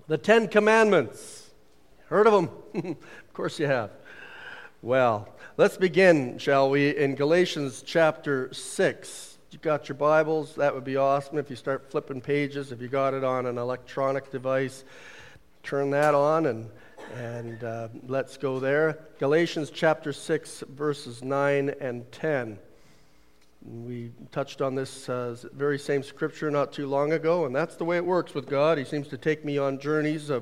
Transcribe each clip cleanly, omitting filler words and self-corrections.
The Ten Commandments. Heard of them? Of course you have. Well, let's begin, shall we, in Galatians chapter 6. You got your Bibles? That would be awesome if you start flipping pages. If you got it on an electronic device, turn that on and let's go there. Galatians chapter 6, verses 9 and 10. We touched on this very same scripture not too long ago, and that's the way it works with God. He seems to take me on journeys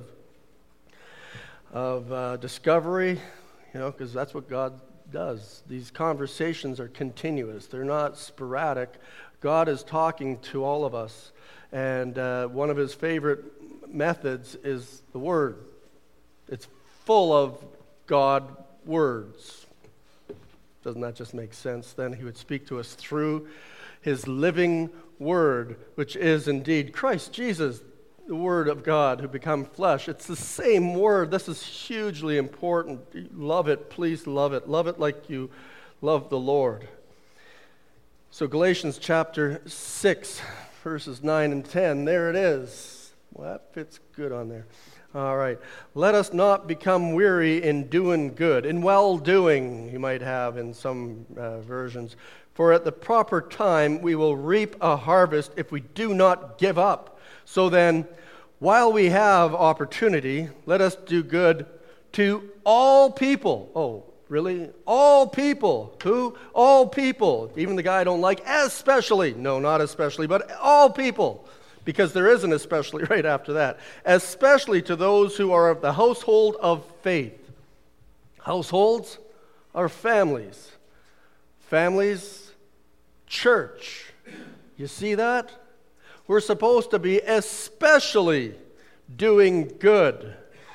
of discovery, because that's what God does. These conversations are continuous. They're not sporadic. God is talking to all of us, and one of his favorite methods is the Word. It's full of God words. Doesn't that just make sense? Then he would speak to us through his living Word, which is indeed Christ Jesus, the Word of God who become flesh. It's the same Word. This is hugely important. Love it. Please love it. Love it like you love the Lord. So Galatians chapter 6, verses 9 and 10. There it is. Well, that fits good on there. All right. Let us not become weary in doing good, in well-doing, you might have in some versions. For at the proper time we will reap a harvest if we do not give up. So then, while we have opportunity, let us do good to all people. Oh, really? All people. Who? All people. Even the guy I don't like, especially. No, not especially, but all people. Because there is an especially right after that. Especially to those who are of the household of faith. Households are families. Families, church. You see that? We're supposed to be especially doing good.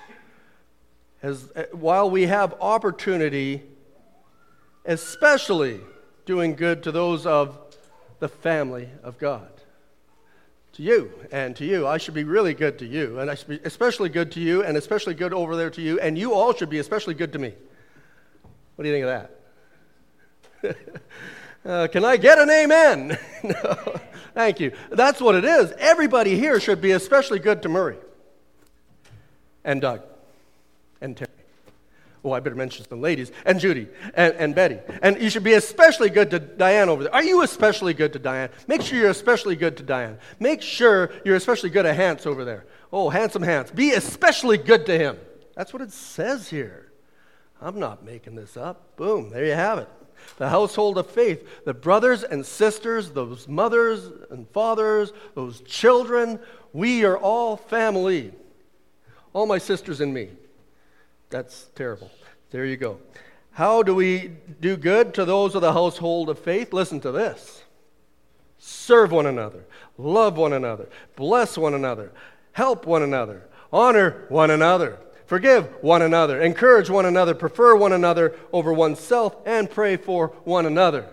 While we have opportunity, especially doing good to those of the family of God. To you and to you. I should be really good to you, and I should be especially good to you, and especially good over there to you, and you all should be especially good to me. What do you think of that? Can I get an amen? No, thank you. That's what it is. Everybody here should be especially good to Murray and Doug and Terry. Oh, I better mention some ladies, and Judy, and Betty. And you should be especially good to Diane over there. Are you especially good to Diane? Make sure you're especially good to Diane. Make sure you're especially good to Hans over there. Oh, handsome Hans. Be especially good to him. That's what it says here. I'm not making this up. Boom, there you have it. The household of faith, the brothers and sisters, those mothers and fathers, those children, we are all family. All my sisters and me. That's terrible. There you go. How do we do good to those of the household of faith? Listen to this. Serve one another. Love one another. Bless one another. Help one another. Honor one another. Forgive one another. Encourage one another. Prefer one another over oneself. And pray for one another.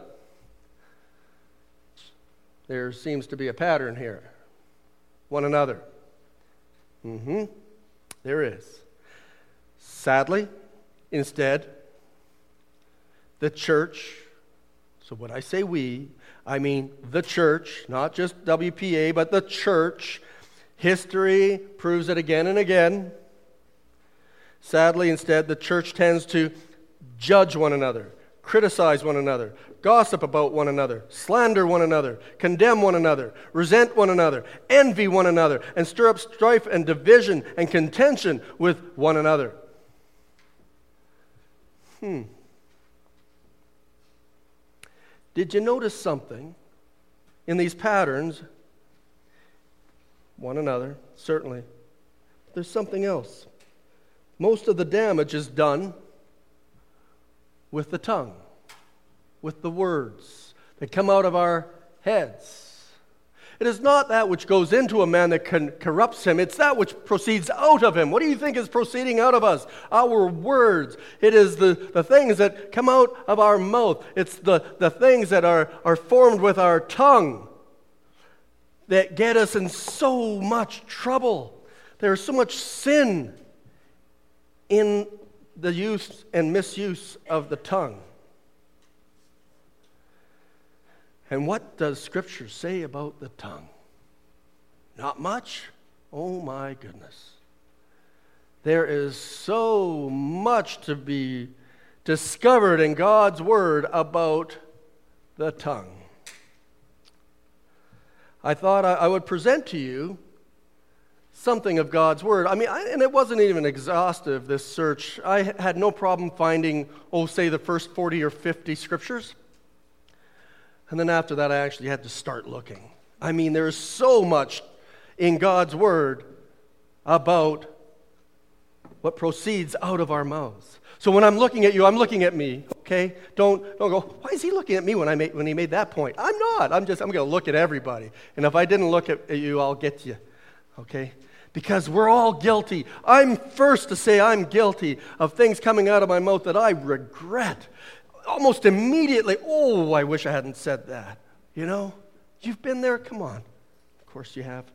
There seems to be a pattern here. One another. There is. Sadly, instead, the church, so when I say we, I mean the church, not just WPA, but the church. History proves it again and again. Sadly, instead, the church tends to judge one another, criticize one another, gossip about one another, slander one another, condemn one another, resent one another, envy one another, and stir up strife and division and contention with one another. Did you notice something in these patterns? One another, certainly. There's something else. Most of the damage is done with the tongue, with the words that come out of our heads. It is not that which goes into a man that corrupts him. It's that which proceeds out of him. What do you think is proceeding out of us? Our words. It is the things that come out of our mouth. It's the things that are formed with our tongue that get us in so much trouble. There is so much sin in the use and misuse of the tongue. And what does Scripture say about the tongue? Not much. Oh my goodness. There is so much to be discovered in God's Word about the tongue. I thought I would present to you something of God's Word. And it wasn't even exhaustive, this search. I had no problem finding, say the first 40 or 50 scriptures. And then after that, I actually had to start looking. There is so much in God's Word about what proceeds out of our mouths. So when I'm looking at you, I'm looking at me, okay? Don't go, why is he looking at me when he made that point? I'm not. I'm going to look at everybody. And if I didn't look at you, I'll get you, okay? Because we're all guilty. I'm first to say I'm guilty of things coming out of my mouth that I regret. Almost immediately, I wish I hadn't said that. You've been there? Come on. Of course you have.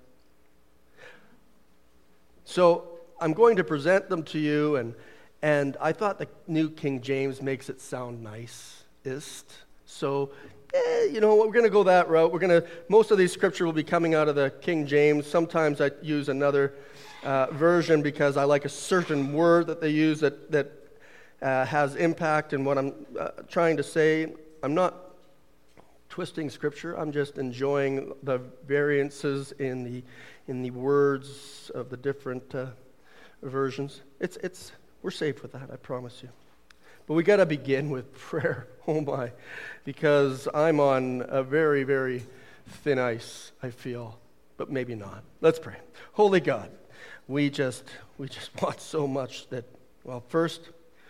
So I'm going to present them to you, and I thought the New King James makes it sound nicest. So, we're going to go that route. Most of these scripture will be coming out of the King James. Sometimes I use another version because I like a certain word that they use that has impact in what I'm trying to say. I'm not twisting scripture. I'm just enjoying the variances in the words of the different versions. We're safe with that, I promise you. But we got to begin with prayer. Oh my, because I'm on a very, very thin ice, I feel, but maybe not. Let's pray. Holy God, we just want so much that, first,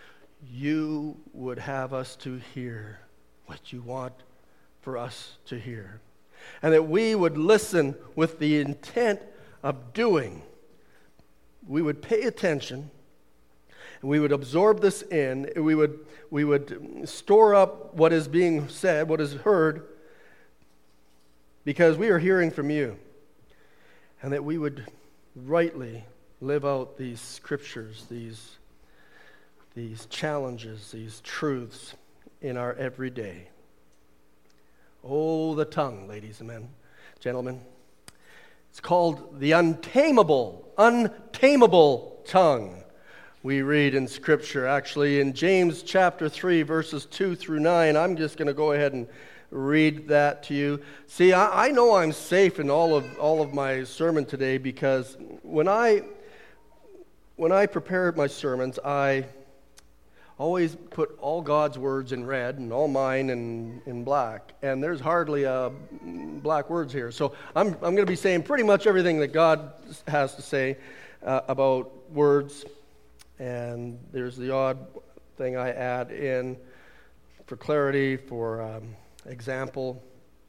you would have us to hear what you want for us to hear, and that we would listen with the intent of doing. We would pay attention, and we would absorb this in. We would store up what is being said, what is heard, because we are hearing from you, and that we would rightly live out these scriptures, these challenges, these truths in our everyday. Oh, the tongue, ladies and gentlemen. It's called the untamable tongue. We read in Scripture, actually, in James chapter 3, verses 2 through 9. I'm just going to go ahead and read that to you. See, I know I'm safe in all of my sermon today because when I prepare my sermons, I always put all God's words in red and all mine in black. And there's hardly black words here. So I'm going to be saying pretty much everything that God has to say about words. And there's the odd thing I add in for clarity, for example,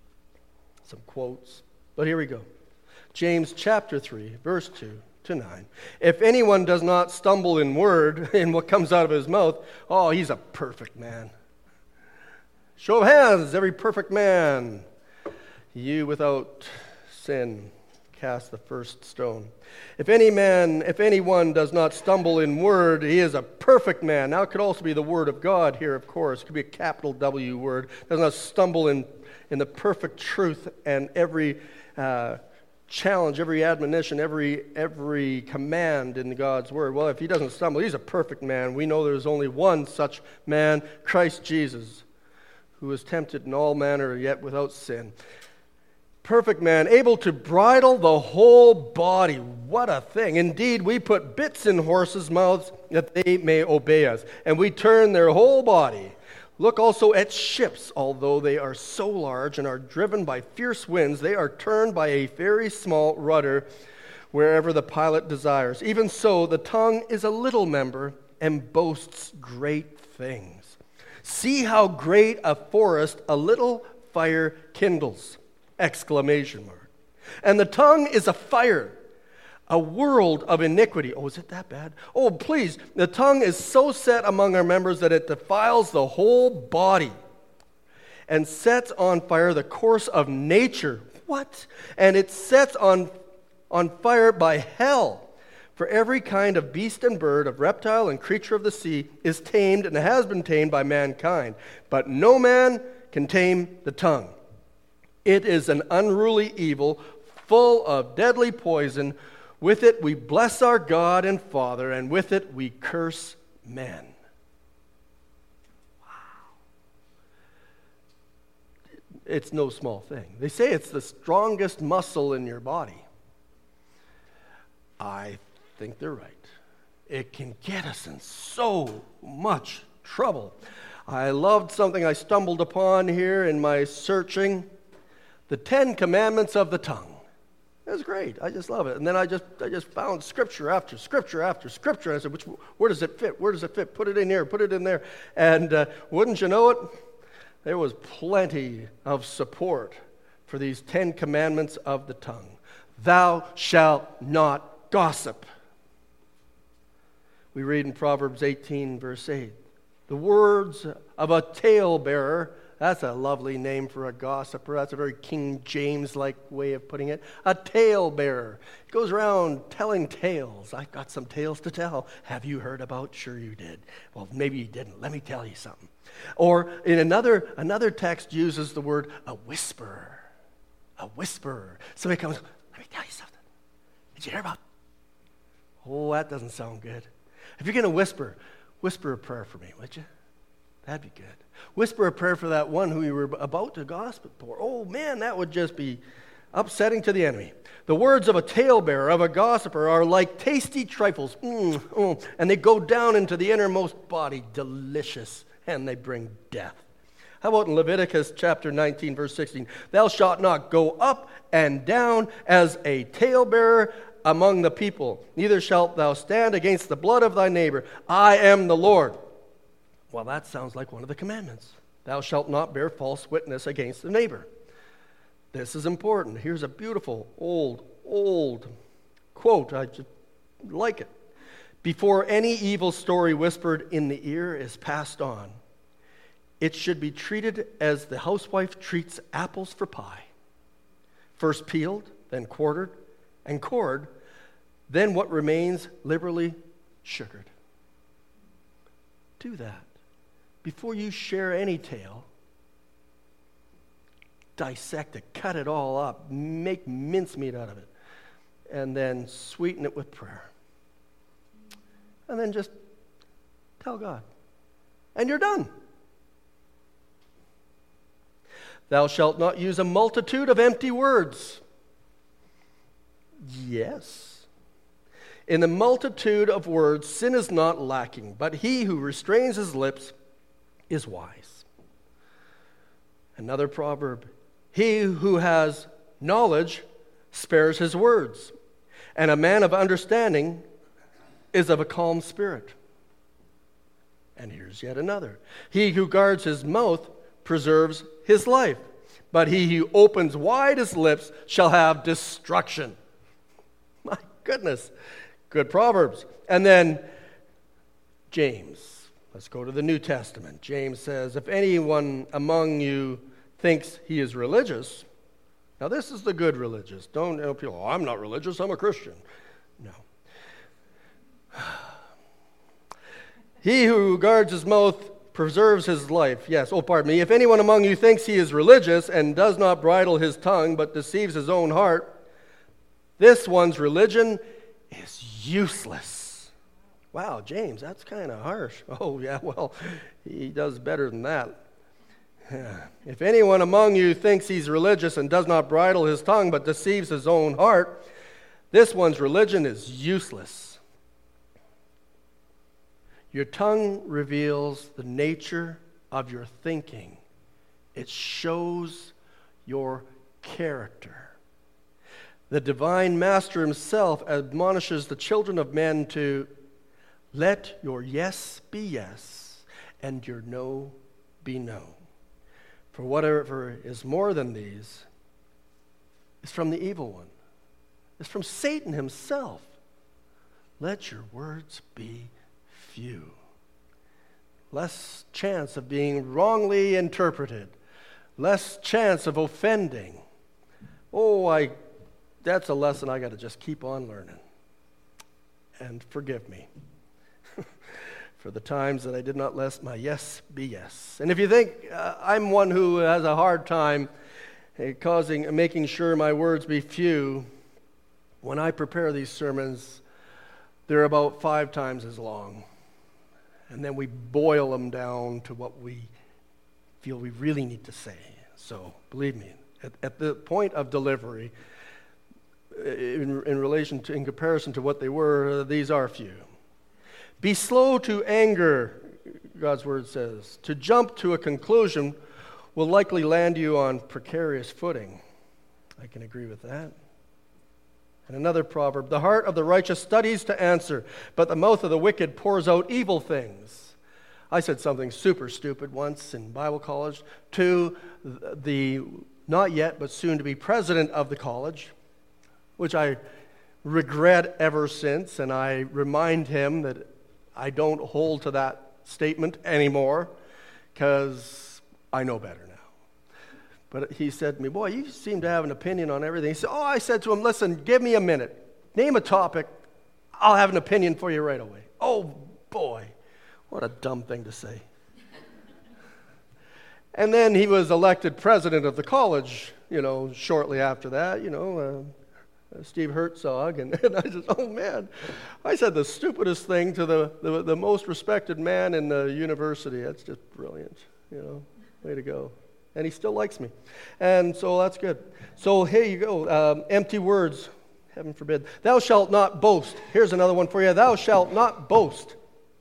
some quotes. But here we go. James chapter 3, verse 2 to 9. If anyone does not stumble in word, in what comes out of his mouth, he's a perfect man. Show of hands, every perfect man. You without sin, cast the first stone. If anyone does not stumble in word, he is a perfect man. Now it could also be the word of God here, of course. It could be a capital W word. Does not stumble in the perfect truth and every challenge, every admonition, every command in God's word. Well, if he doesn't stumble, he's a perfect man. We know there's only one such man, Christ Jesus, who was tempted in all manner, yet without sin. Perfect man, able to bridle the whole body. What a thing. Indeed, we put bits in horses' mouths that they may obey us, and we turn their whole body. Look also at ships. Although they are so large and are driven by fierce winds, they are turned by a very small rudder wherever the pilot desires. Even so, the tongue is a little member and boasts great things. See how great a forest a little fire kindles! Exclamation mark. And the tongue is a fire, a world of iniquity. Oh, is it that bad? Oh, please. The tongue is so set among our members that it defiles the whole body and sets on fire the course of nature. What? And it sets on fire by hell. For every kind of beast and bird, of reptile and creature of the sea is tamed and has been tamed by mankind. But no man can tame the tongue. It is an unruly evil, full of deadly poison. With it we bless our God and Father, and with it we curse men. Wow. It's no small thing. They say it's the strongest muscle in your body. I think they're right. It can get us in so much trouble. I loved something I stumbled upon here in my searching. The 10 Commandments of the tongue. It was great. I just love it. And then I just found scripture after scripture after scripture. And I said, where does it fit? Where does it fit? Put it in here. Put it in there. And wouldn't you know it? There was plenty of support for these 10 Commandments of the tongue. Thou shalt not gossip. We read in Proverbs 18, verse 8, the words of a talebearer. That's a lovely name for a gossiper. That's a very King James-like way of putting it. A talebearer. He goes around telling tales. I've got some tales to tell. Have you heard about? Sure you did. Well, maybe you didn't. Let me tell you something. Or in another text uses the word a whisperer. A whisperer. Somebody comes, let me tell you something. Did you hear about? Oh, that doesn't sound good. If you're going to whisper a prayer for me, would you? That'd be good. Whisper a prayer for that one who you were about to gossip for. Oh, man, that would just be upsetting to the enemy. The words of a talebearer, of a gossiper, are like tasty trifles. And they go down into the innermost body, delicious, and they bring death. How about in Leviticus chapter 19, verse 16? Thou shalt not go up and down as a talebearer among the people. Neither shalt thou stand against the blood of thy neighbor. I am the Lord. Well, that sounds like one of the commandments. Thou shalt not bear false witness against the neighbor. This is important. Here's a beautiful, old quote. I just like it. Before any evil story whispered in the ear is passed on, it should be treated as the housewife treats apples for pie. First peeled, then quartered, and cored, then what remains liberally sugared. Do that. Before you share any tale, dissect it, cut it all up, make mincemeat out of it, and then sweeten it with prayer. And then just tell God. And you're done. Thou shalt not use a multitude of empty words. Yes. In the multitude of words, sin is not lacking, but he who restrains his lips is wise. Another proverb, he who has knowledge spares his words, and a man of understanding is of a calm spirit. And here's yet another. He who guards his mouth preserves his life, but he who opens wide his lips shall have destruction. My goodness. Good Proverbs. And then James. Let's go to the New Testament. James says, if anyone among you thinks he is religious, now this is the good religious. Don't people, I'm not religious, I'm a Christian. No. He who guards his mouth preserves his life. Yes, pardon me. If anyone among you thinks he is religious and does not bridle his tongue but deceives his own heart, this one's religion is useless. Wow, James, that's kind of harsh. Oh, yeah, well, he does better than that. If anyone among you thinks he's religious and does not bridle his tongue but deceives his own heart, this one's religion is useless. Your tongue reveals the nature of your thinking. It shows your character. The divine master himself admonishes the children of men to let your yes be yes and your no be no. For whatever is more than these is from the evil one. It's from Satan himself. Let your words be few. Less chance of being wrongly interpreted. Less chance of offending. That's a lesson I got to just keep on learning. And forgive me for the times that I did not let my yes be yes. And if you think I'm one who has a hard time making sure my words be few, When I prepare these sermons, they're about 5 times as long. And then we boil them down to what we feel we really need to say. So, believe me, at the point of delivery, in comparison to what they were, these are few. Be slow to anger, God's word says. To jump to a conclusion will likely land you on precarious footing. I can agree with that. And another proverb, the heart of the righteous studies to answer, but the mouth of the wicked pours out evil things. I said something super stupid once in Bible college to the not yet but soon to be president of the college, which I regret ever since, and I remind him that I don't hold to that statement anymore because I know better now. But he said to me, boy, you seem to have an opinion on everything. He said, I said to him, listen, give me a minute. Name a topic. I'll have an opinion for you right away. Oh, boy, what a dumb thing to say. And then he was elected president of the college, shortly after that, Steve Herzog. And I said, oh, man, I said the stupidest thing to the most respected man in the university. That's just brilliant, way to go. And he still likes me. And so that's good. So here you go. Empty words, heaven forbid. Thou shalt not boast. Here's another one for you. Thou shalt not boast.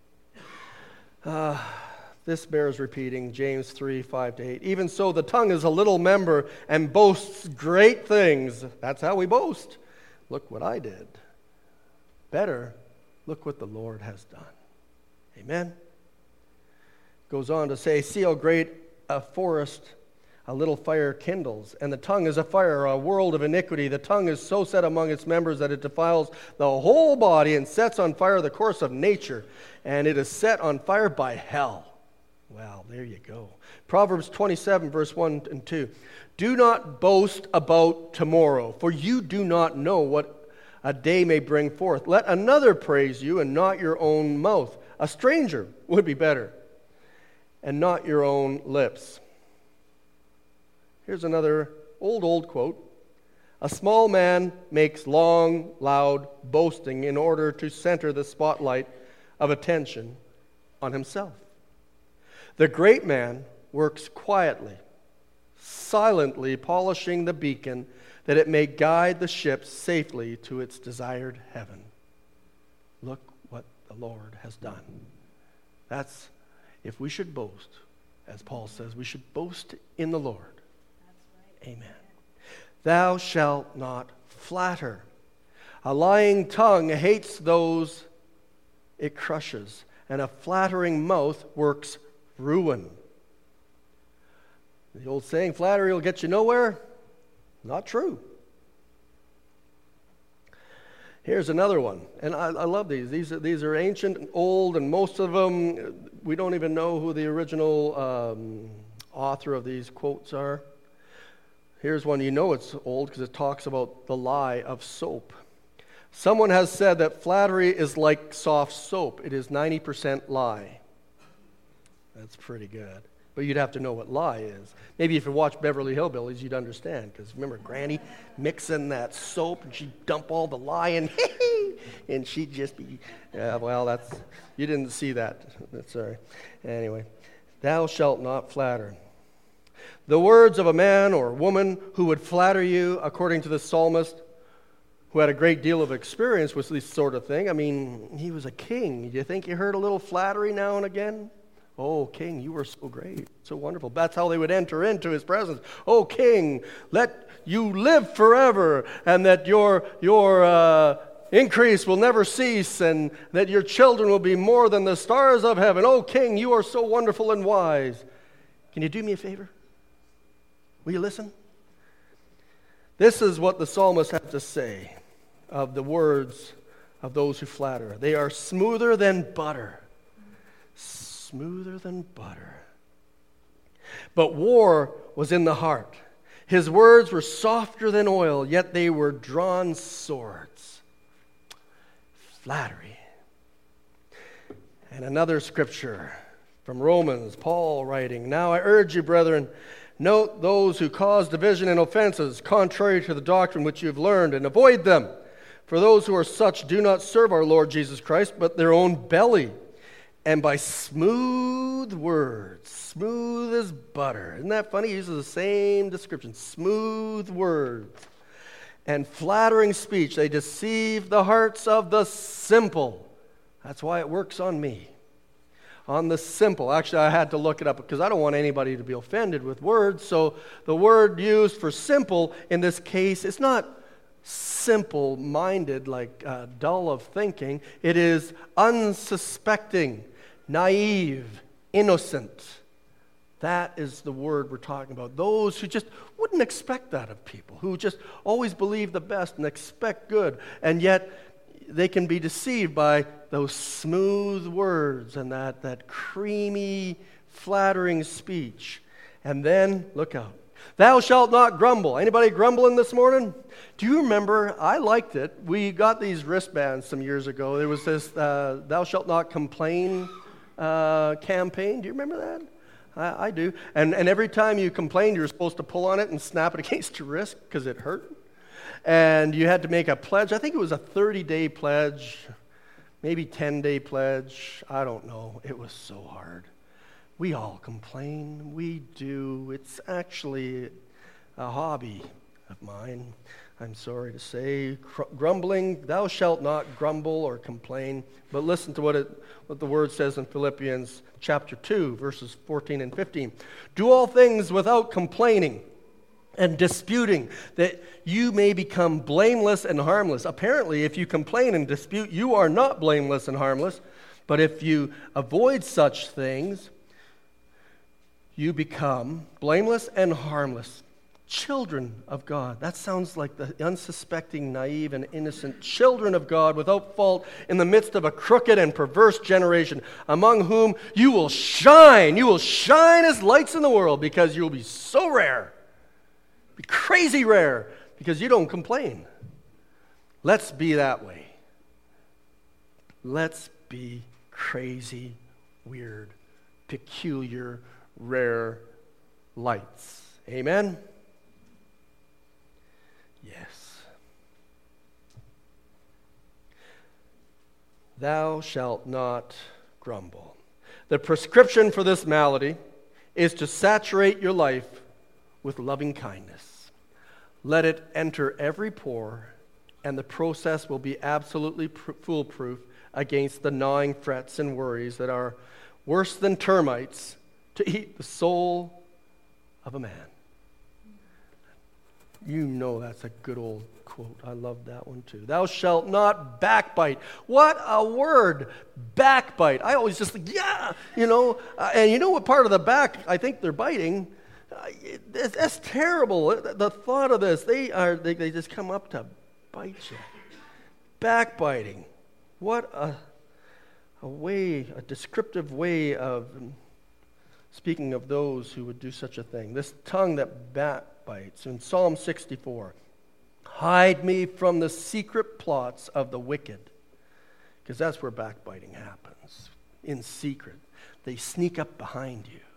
This bears repeating, James 3, 5-8. Even so, the tongue is a little member and boasts great things. That's how we boast. Look what I did. Better, look what the Lord has done. Amen. Goes on to say, see how great a forest a little fire kindles, and the tongue is a fire, a world of iniquity. The tongue is so set among its members that it defiles the whole body and sets on fire the course of nature, and it is set on fire by hell. Well, there you go. Proverbs 27, verse 1 and 2. Do not boast about tomorrow, for you do not know what a day may bring forth. Let another praise you and not your own mouth. A stranger would be better, and not your own lips. Here's another old quote. A small man makes long, loud boasting in order to center the spotlight of attention on himself. The great man works quietly, silently polishing the beacon that it may guide the ship safely to its desired heaven. Look what the Lord has done. That's, if we should boast, as Paul says, we should boast in the Lord. Amen. Thou shalt not flatter. A lying tongue hates those it crushes, and a flattering mouth works ruin. The old saying, flattery will get you nowhere. Not true. Here's another one, and I love these. These are ancient and old, and most of them, we don't even know who the original author of these quotes are. Here's one, it's old because it talks about the lie of soap. Someone has said that flattery is like soft soap. It is 90% lie. That's pretty good. But you'd have to know what lie is. Maybe if you watch Beverly Hillbillies, you'd understand. Because remember Granny mixing that soap and she'd dump all the lye in, and she'd just be, you didn't see that. Sorry. Anyway, thou shalt not flatter. The words of a man or woman who would flatter you, according to the psalmist, who had a great deal of experience with this sort of thing. I mean, he was a king. Do you think you heard a little flattery now and again? Oh, king, you were so great, so wonderful. That's how they would enter into his presence. Oh, king, let you live forever, and that your increase will never cease, and that your children will be more than the stars of heaven. Oh, king, you are so wonderful and wise. Can you do me a favor? Will you listen? This is what the psalmist had to say of the words of those who flatter. They are smoother than butter. Smoother than butter. But war was in the heart. His words were softer than oil, yet they were drawn swords. Flattery. And another scripture from Romans, Paul writing, now I urge you, brethren, note those who cause division and offenses contrary to the doctrine which you have learned, and avoid them. For those who are such do not serve our Lord Jesus Christ, but their own belly. And by smooth words, smooth as butter. Isn't that funny? He uses the same description. Smooth words and flattering speech, they deceive the hearts of the simple. That's why it works on me. On the simple. Actually, I had to look it up because I don't want anybody to be offended with words. So the word used for simple in this case is not simple-minded, like dull of thinking. It is unsuspecting, naive, innocent. That is the word we're talking about. Those who just wouldn't expect that of people, who just always believe the best and expect good, and yet they can be deceived by those smooth words and that creamy, flattering speech. And then, look out. Thou shalt not grumble. Anybody grumbling this morning? Do you remember? I liked it. We got these wristbands some years ago. There was this Thou shalt not complain campaign. Do you remember that? I do. And every time you complained, you were supposed to pull on it and snap it against your wrist because it hurt. And you had to make a pledge. I think it was a 30-day pledge, maybe 10-day pledge. I don't know. It was so hard. We all complain. We do. It's actually a hobby of mine, I'm sorry to say. Grumbling, thou shalt not grumble or complain. But listen to what the word says in Philippians chapter 2, verses 14 and 15. Do all things without complaining and disputing, that you may become blameless and harmless. Apparently, if you complain and dispute, you are not blameless and harmless. But if you avoid such things, you become blameless and harmless. Children of God. That sounds like the unsuspecting, naive, and innocent children of God without fault in the midst of a crooked and perverse generation, among whom you will shine. You will shine as lights in the world because you will be so rare. Be crazy rare because you don't complain. Let's be that way. Let's be crazy, weird, peculiar, rare lights. Amen? Yes. Thou shalt not grumble. The prescription for this malady is to saturate your life with loving kindness. Let it enter every pore, and the process will be absolutely foolproof against the gnawing frets and worries that are worse than termites to eat the soul of a man. You know that's a good old quote. I love that one too. Thou shalt not backbite. What a word, backbite. I always just think, yeah, and you know what part of the back I think they're biting? That's terrible. The thought of this, they just come up to bite you. Backbiting. What a descriptive way of speaking of those who would do such a thing. This tongue that backbites. In Psalm 64, hide me from the secret plots of the wicked. Because that's where backbiting happens. In secret. They sneak up behind you.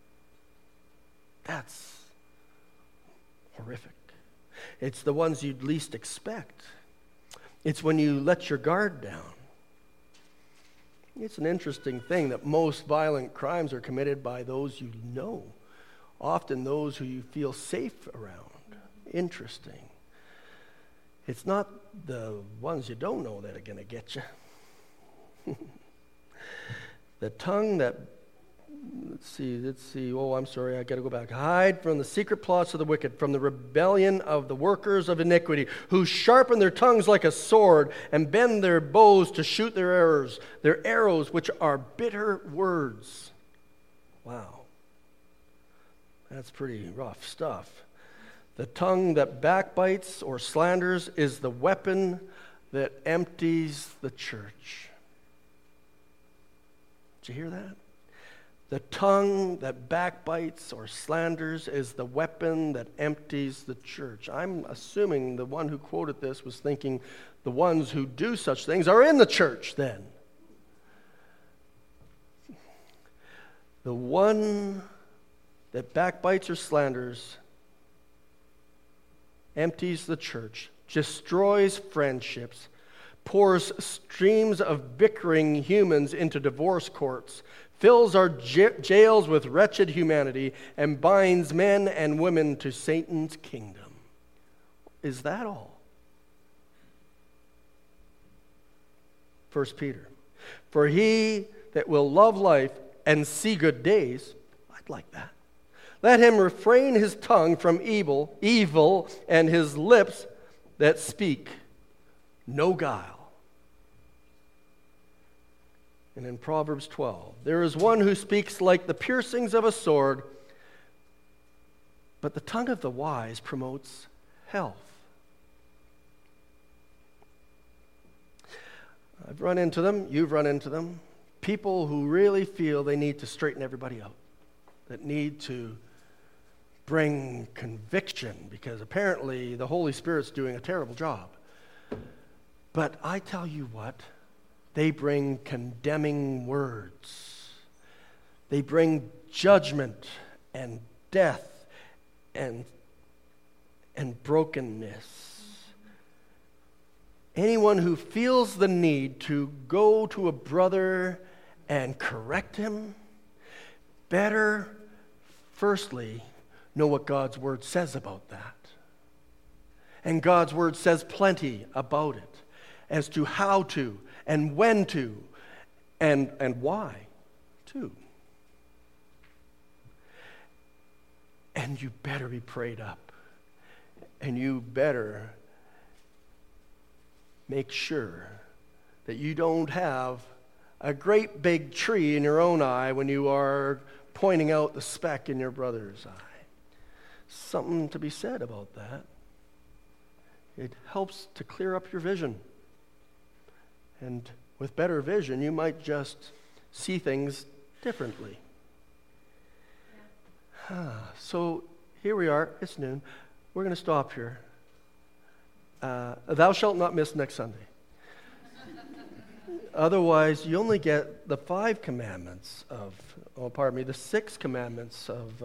That's horrific. It's the ones you'd least expect. It's when you let your guard down. It's an interesting thing that most violent crimes are committed by those you know, often those who you feel safe around. Interesting. It's not the ones you don't know that are going to get you. The tongue that Let's see. Oh, I'm sorry. I got to go back. Hide from the secret plots of the wicked, from the rebellion of the workers of iniquity, who sharpen their tongues like a sword and bend their bows to shoot their arrows, which are bitter words. Wow. That's pretty rough stuff. The tongue that backbites or slanders is the weapon that empties the church. Did you hear that? The tongue that backbites or slanders is the weapon that empties the church. I'm assuming the one who quoted this was thinking the ones who do such things are in the church then. The one that backbites or slanders empties the church. destroys friendships, pours streams of bickering humans into divorce courts, fills our jails with wretched humanity, and binds men and women to Satan's kingdom. Is that all? 1 Peter. For he that will love life and see good days, I'd like that. Let him refrain his tongue from evil, and his lips that speak no guile. And in Proverbs 12, there is one who speaks like the piercings of a sword, but the tongue of the wise promotes health. I've run into them, you've run into them, people who really feel they need to straighten everybody out, that need to bring conviction because apparently the Holy Spirit's doing a terrible job. But I tell you what, they bring condemning words. They bring judgment and death and brokenness. Anyone who feels the need to go to a brother and correct him, better, firstly, know what God's Word says about that. And God's Word says plenty about it as to how to and when to and why to. And you better be prayed up. And you better make sure that you don't have a great big tree in your own eye when you are pointing out the speck in your brother's eye. Something to be said about that. It helps to clear up your vision. And with better vision, you might just see things differently. So here we are. It's noon. We're going to stop here. Thou shalt not miss next Sunday. Otherwise, you only get the 5 commandments the 6 commandments of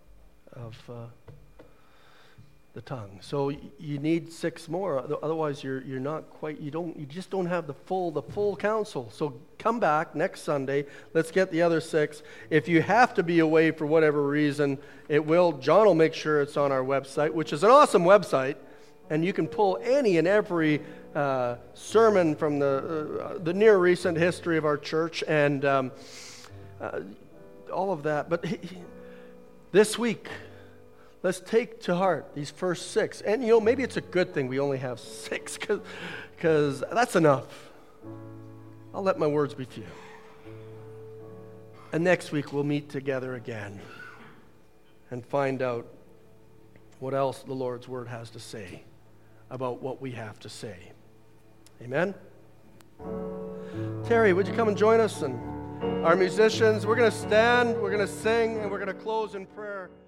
the tongue. So you need 6 more. Otherwise, you're not quite. You just don't have the full counsel. So come back next Sunday. Let's get the other 6. If you have to be away for whatever reason, John will make sure it's on our website, which is an awesome website, and you can pull any and every sermon from the near recent history of our church and all of that. But this week, let's take to heart these first 6. And, maybe it's a good thing we only have 6 because that's enough. I'll let my words be few. And next week we'll meet together again and find out what else the Lord's Word has to say about what we have to say. Amen? Terry, would you come and join us? And our musicians, we're going to stand, we're going to sing, and we're going to close in prayer.